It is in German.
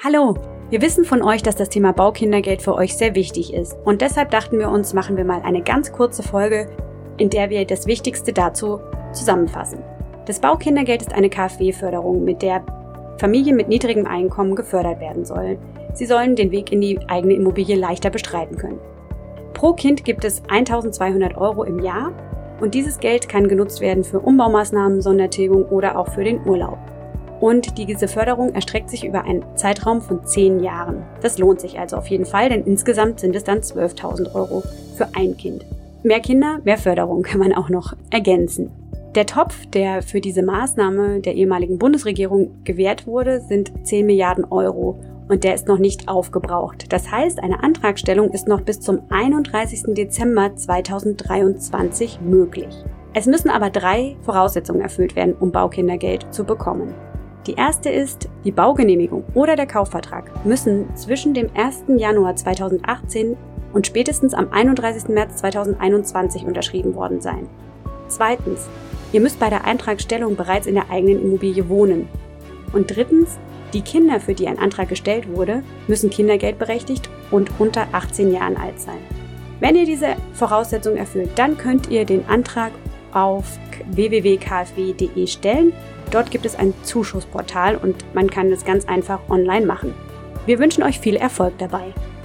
Hallo! Wir wissen von euch, dass das Thema Baukindergeld für euch sehr wichtig ist. Und deshalb dachten wir uns, machen wir mal eine ganz kurze Folge, in der wir das Wichtigste dazu zusammenfassen. Das Baukindergeld ist eine KfW-Förderung, mit der Familien mit niedrigem Einkommen gefördert werden sollen. Sie sollen den Weg in die eigene Immobilie leichter bestreiten können. Pro Kind gibt es 1.200 € im Jahr und dieses Geld kann genutzt werden für Umbaumaßnahmen, Sondertilgung oder auch für den Urlaub. Und diese Förderung erstreckt sich über einen Zeitraum von 10 Jahren. Das lohnt sich also auf jeden Fall, denn insgesamt sind es dann 12.000 € für ein Kind. Mehr Kinder, mehr Förderung kann man auch noch ergänzen. Der Topf, der für diese Maßnahme der ehemaligen Bundesregierung gewährt wurde, sind 10 Milliarden € und der ist noch nicht aufgebraucht. Das heißt, eine Antragstellung ist noch bis zum 31. Dezember 2023 möglich. Es müssen aber 3 Voraussetzungen erfüllt werden, um Baukindergeld zu bekommen. Die erste ist, die Baugenehmigung oder der Kaufvertrag müssen zwischen dem 1. Januar 2018 und spätestens am 31. März 2021 unterschrieben worden sein. Zweitens, ihr müsst bei der Antragstellung bereits in der eigenen Immobilie wohnen. Und drittens, die Kinder, für die ein Antrag gestellt wurde, müssen kindergeldberechtigt und unter 18 Jahren alt sein. Wenn ihr diese Voraussetzungen erfüllt, dann könnt ihr den Antrag auf www.kfw.de stellen. Dort gibt es ein Zuschussportal und man kann das ganz einfach online machen. Wir wünschen euch viel Erfolg dabei.